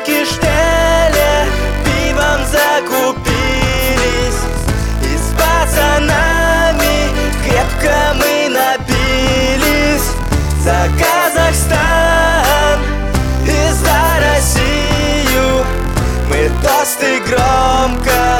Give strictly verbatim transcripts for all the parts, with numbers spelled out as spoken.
танке Штеле пивом закупились, и с пацанами крепко мы напились. За Казахстан и за Россию мы тосты громко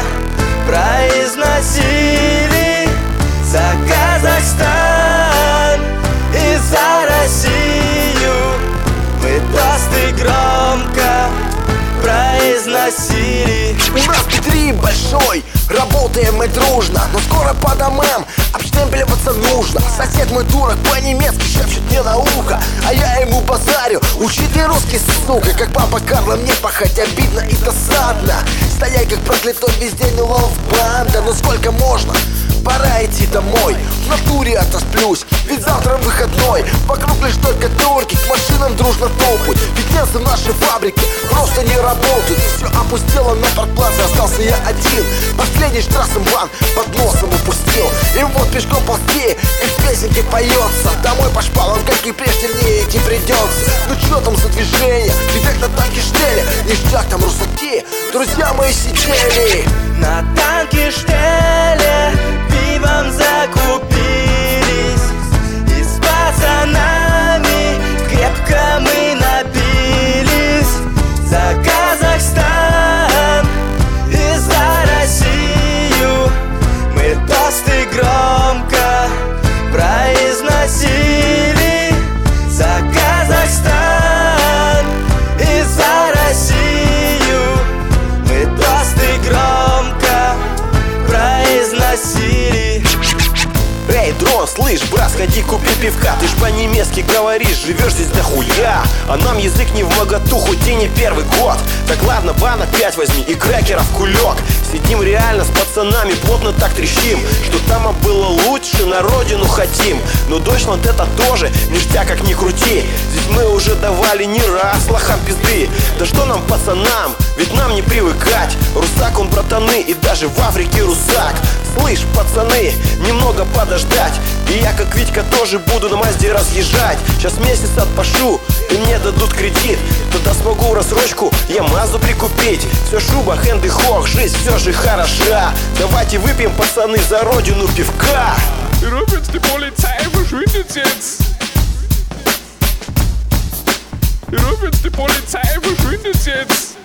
произносили. За Казахстан и за Россию мы тосты громко произносили. У нас Петрим большой, работаем мы дружно, но скоро по домам обштемпеливаться нужно. Сосед мой дурак по-немецки шепчет мне на ухо, а я ему базарю: учи ты русский, сука. Как папа Карла, мне пахать обидно и досадно. Стоять как проклятой весь день у лов банда. Ну сколько можно? Пора идти домой, в натуре отосплюсь, ведь завтра выходной. Вокруг лишь только турки, к машинам дружно топают. Ведь место в нашей фабрике просто не работает. Все опустело на паркплаце, остался я один. Последний штрассенбан под носом упустил. И вот пешком ползти, как в песенке поется. Домой по шпалам, как и прежде, мне идти придется. Ну что там за движение? Ведь на танке Штеле ништяк, там русаки, друзья мои сидели. На танке Штеле пивом закупились, и с пацанами крепко мы напились. За Казахстан и за Россию мы тосты громко произносили. За Казахстан и за Россию мы тосты громко произносили. Эй, дрон, слышь, брат, сходи купи пивка. Ты ж по-немецки говоришь, живешь здесь дохуя, а нам язык не вмоготу, хоть и не первый год. Так ладно, банок пять возьми и крекеров кулек. Сидим реально с пацанами, плотно так трещим, что там было лучше, на родину хотим. Но Дойчланд это тоже ништяк, как ни крути. Здесь мы уже давали не раз лохам пизды. Да что нам, пацанам, ведь нам не привыкать. Русак он, братаны, и даже в Африке русак. Слышь, пацаны, немного подождать, и я, как Витька, тоже буду на Мазде разъезжать. Сейчас месяц отпашу, и мне дадут кредит, тогда смогу рассрочку я Мазду прикупить. Все шуба, хенд и хох, жизнь все же хороша. Давайте выпьем, пацаны, за родину пивка. Übrigens, die Polizei verschwindet jetzt. Übrigens, die Polizei verschwindet jetzt.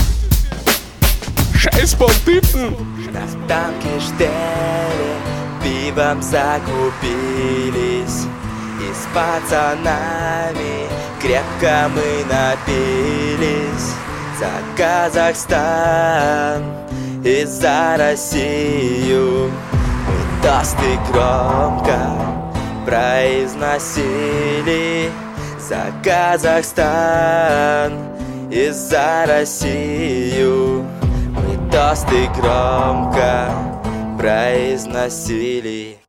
Scheiß Banditen. На танке Штеле пивом закупились, и с пацанами крепко мы напились. За Казахстан и за Россию мы тосты громко произносили. За Казахстан и за Россию мы тосты громко произносили.